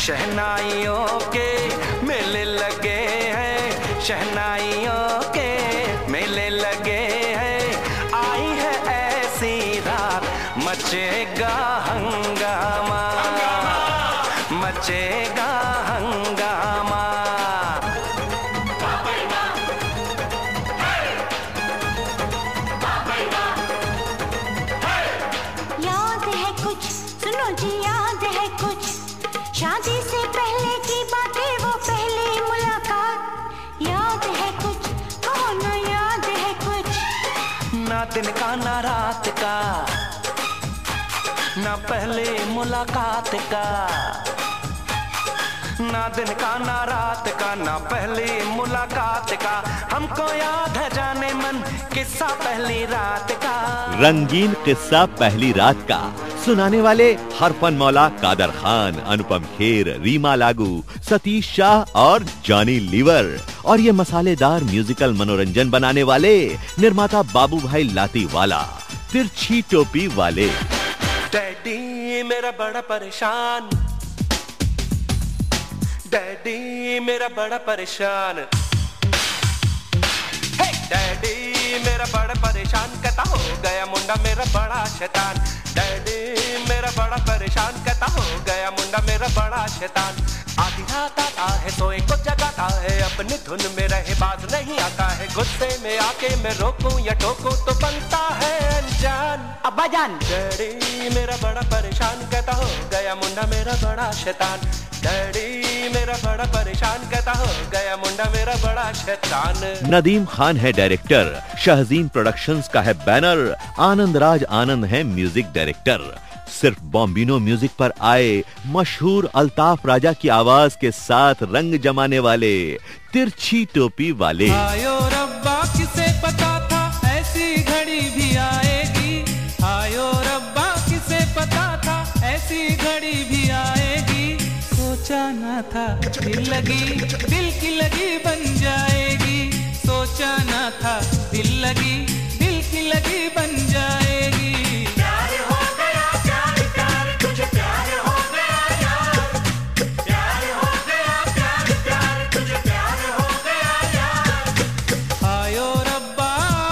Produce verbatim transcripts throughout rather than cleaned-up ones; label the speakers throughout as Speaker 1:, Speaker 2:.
Speaker 1: शहनाइयों के मेले लगे हैं, शहनाइयों के मेले लगे हैं। आई है ऐसी रात मचेगा हंगामा, मचेगा हंगामा।
Speaker 2: याद है कुछ, सुनो जी याद है कुछ, शादी से पहले की बातें, वो पहली मुलाकात। याद है कुछ, कहो ना याद है कुछ।
Speaker 1: ना दिन का ना रात का, ना पहले मुलाकात का। ना दिन का ना रात का, ना पहली मुलाकात का। हमको याद है जाने मन किस्सा पहली रात का।
Speaker 3: रंगीन किस्सा पहली रात का सुनाने वाले हरफन मौला, कादर खान, अनुपम खेर, रीमा लागू, सतीश शाह और जॉनी लीवर। और ये मसालेदार म्यूजिकल मनोरंजन बनाने वाले निर्माता बाबू भाई लातीवाला, तिरछी टोपी वाले।
Speaker 1: डैडी मेरा बड़ा परेशान, डैडी मेरा बड़ा परेशान, हे डैडी मेरा बड़ा परेशान, कहता हो गया मुंडा मेरा बड़ा शैतान। डैडी मेरा बड़ा परेशान, कहता हो गया मुंडा मेरा बड़ा शैतान। आधी रात आता है सोए को जगाता है, अपनी धुन में रहे बाज नहीं आता है। गुस्से में आके मैं रोकूं या टोकूं तो बनता है अनजान।
Speaker 4: अब्बा जान,
Speaker 1: डैडी मेरा बड़ा परेशान, कहता हो गया मुंडा मेरा बड़ा शैतान। डैडी मेरा बड़ा परेशान, कहता हो गया मुंडा मेरा बड़ा शैतान।
Speaker 3: नदीम खान है डायरेक्टर, शहजीन प्रोडक्शंस का है बैनर, आनंद राज आनंद है म्यूजिक डायरेक्टर। सिर्फ बॉम्बिनो म्यूजिक पर आए मशहूर अल्ताफ राजा की आवाज के साथ रंग जमाने वाले तिरछी टोपी वाले।
Speaker 5: आयो रब्बा किसे पता था ऐसी घड़ी भी आएगी, आयो रब्बा किसे पता था ऐसी घड़ी भी आएगी। सोचा ना था दिल लगी, दिल की लगी बन जाएगी। सोचा ना था दिल लगी, दिल की लगी बन जाएगी।
Speaker 2: प्यार हो गया प्यार प्यार तुझे, प्यार हो गया यार, प्यार हो गया प्यार प्यार तुझे, प्यार हो गया यार।
Speaker 5: आयो रब्बा।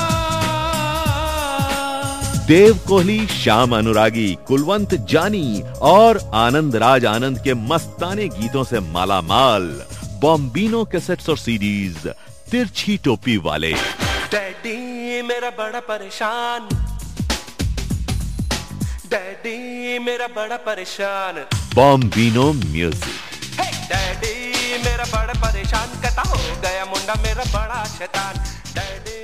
Speaker 3: देव कोहली, श्याम अनुरागी, कुलवंत जानी और आनंद राज आनंद के मस्ताने गीतों से मालामाल बॉम्बिनो कैसेट्स और सीडीज तिरछी टोपी वाले।
Speaker 1: डैडी मेरा बड़ा परेशान, डैडी मेरा बड़ा परेशान।
Speaker 3: बॉम्बिनो म्यूजिक।
Speaker 1: हे डैडी मेरा बड़ा परेशान, कहता हो गया मुंडा मेरा बड़ा शैतान। डैडी